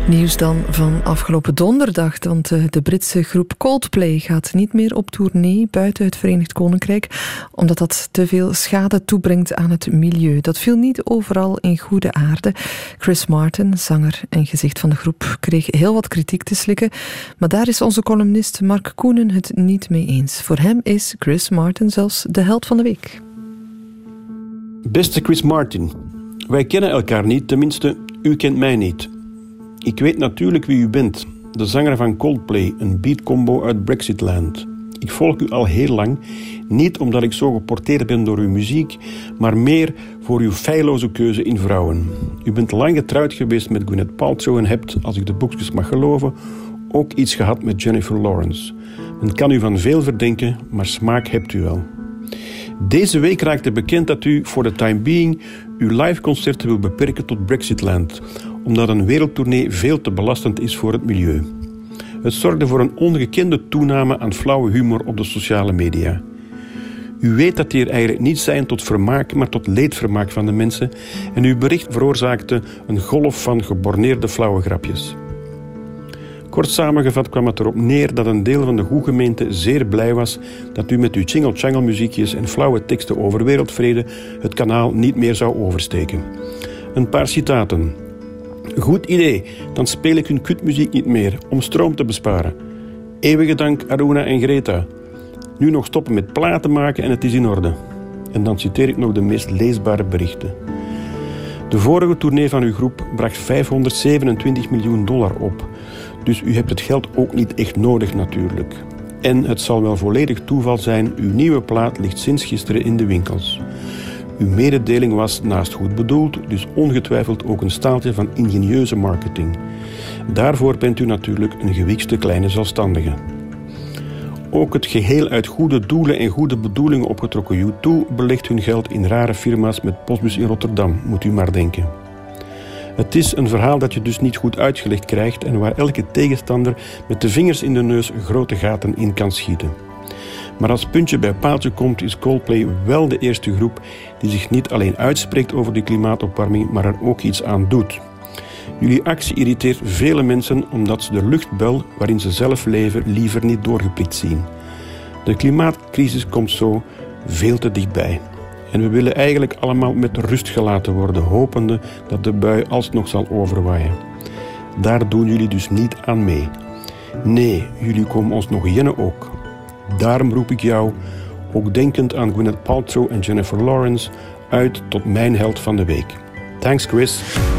Nieuws dan van afgelopen donderdag, want de Britse groep Coldplay gaat niet meer op tournee buiten het Verenigd Koninkrijk, omdat dat te veel schade toebrengt aan het milieu. Dat viel niet overal in goede aarde. Chris Martin, zanger en gezicht van de groep, kreeg heel wat kritiek te slikken, maar daar is onze columnist Mark Koenen het niet mee eens. Voor hem is Chris Martin zelfs de held van de week. Beste Chris Martin, wij kennen elkaar niet, tenminste, u kent mij niet. Ik weet natuurlijk wie u bent, de zanger van Coldplay, een beatcombo uit Brexitland. Ik volg u al heel lang, niet omdat ik zo geporteerd ben door uw muziek, maar meer voor uw feilloze keuze in vrouwen. U bent lang getrouwd geweest met Gwyneth Paltrow en hebt, als ik de boekjes mag geloven, ook iets gehad met Jennifer Lawrence. Men kan u van veel verdenken, maar smaak hebt u wel. Deze week raakte bekend dat u, voor de time being, uw liveconcerten wil beperken tot Brexitland, omdat een wereldtournee veel te belastend is voor het milieu. Het zorgde voor een ongekende toename aan flauwe humor op de sociale media. U weet dat die er eigenlijk niet zijn tot vermaak, maar tot leedvermaak van de mensen, en uw bericht veroorzaakte een golf van geborneerde flauwe grapjes. Kort samengevat kwam het erop neer dat een deel van de goede gemeente zeer blij was dat u met uw jingle-changle muziekjes en flauwe teksten over wereldvrede het kanaal niet meer zou oversteken. Een paar citaten. Goed idee, dan speel ik hun kutmuziek niet meer, om stroom te besparen. Eeuwige dank Aruna en Greta. Nu nog stoppen met platen maken en het is in orde. En dan citeer ik nog de meest leesbare berichten. De vorige tournee van uw groep bracht $527 miljoen op. Dus u hebt het geld ook niet echt nodig natuurlijk. En het zal wel volledig toeval zijn, uw nieuwe plaat ligt sinds gisteren in de winkels. Uw mededeling was naast goed bedoeld, dus ongetwijfeld ook een staaltje van ingenieuze marketing. Daarvoor bent u natuurlijk een gewikste kleine zelfstandige. Ook het geheel uit goede doelen en goede bedoelingen opgetrokken U2 belegt hun geld in rare firma's met postbus in Rotterdam, moet u maar denken. Het is een verhaal dat je dus niet goed uitgelegd krijgt en waar elke tegenstander met de vingers in de neus grote gaten in kan schieten. Maar als puntje bij paaltje komt, is Coldplay wel de eerste groep die zich niet alleen uitspreekt over de klimaatopwarming, maar er ook iets aan doet. Jullie actie irriteert vele mensen omdat ze de luchtbel waarin ze zelf leven liever niet doorgeprikt zien. De klimaatcrisis komt zo veel te dichtbij. En we willen eigenlijk allemaal met rust gelaten worden, hopende dat de bui alsnog zal overwaaien. Daar doen jullie dus niet aan mee. Nee, jullie komen ons nog jennen ook. Daarom roep ik jou, ook denkend aan Gwyneth Paltrow en Jennifer Lawrence, uit tot mijn held van de week. Thanks, Chris.